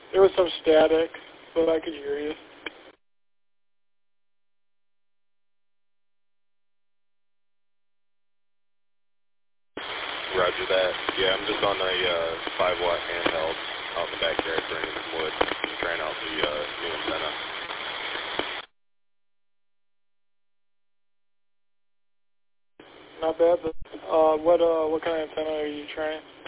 There was some static, but I could hear you. Roger that. Yeah, I'm just on a 5-watt handheld out in the backyard burning some wood, just trying out the new antenna. Not bad, but what kind of antenna are you trying?